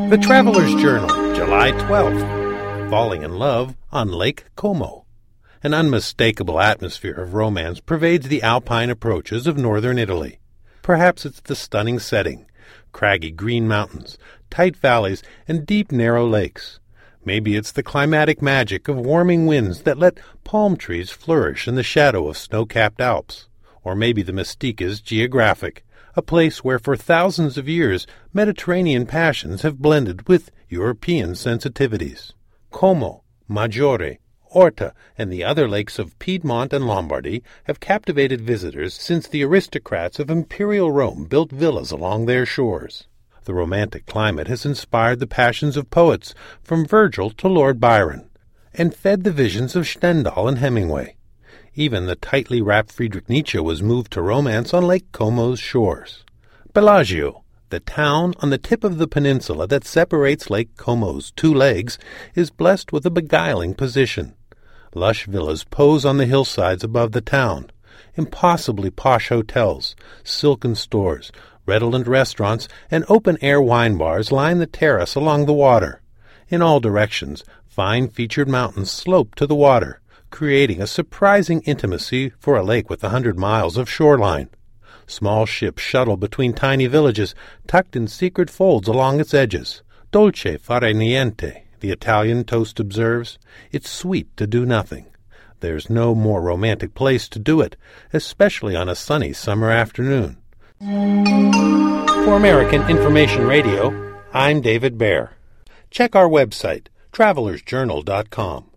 The Traveler's Journal, July 12th. Falling in love on Lake Como. An unmistakable atmosphere of romance pervades the alpine approaches of northern Italy. Perhaps it's the stunning setting, craggy green mountains, tight valleys, and deep narrow lakes. Maybe it's the climatic magic of warming winds that let palm trees flourish in the shadow of snow-capped Alps. Or maybe the mystique is geographic, a place where for thousands of years Mediterranean passions have blended with European sensitivities. Como, Maggiore, Orta, and the other lakes of Piedmont and Lombardy have captivated visitors since the aristocrats of imperial Rome built villas along their shores. The romantic climate has inspired the passions of poets, from Virgil to Lord Byron, and fed the visions of Stendhal and Hemingway. Even the tightly wrapped Friedrich Nietzsche was moved to romance on Lake Como's shores. Bellagio, the town on the tip of the peninsula that separates Lake Como's two legs, is blessed with a beguiling position. Lush villas pose on the hillsides above the town. Impossibly posh hotels, silken stores, redolent restaurants, and open-air wine bars line the terrace along the water. In all directions, fine-featured mountains slope to the water, creating a surprising intimacy for a lake with 100 miles of shoreline. Small ships shuttle between tiny villages, tucked in secret folds along its edges. Dolce fare niente, the Italian toast observes. It's sweet to do nothing. There's no more romantic place to do it, especially on a sunny summer afternoon. For American Information Radio, I'm David Baer. Check our website, travelersjournal.com.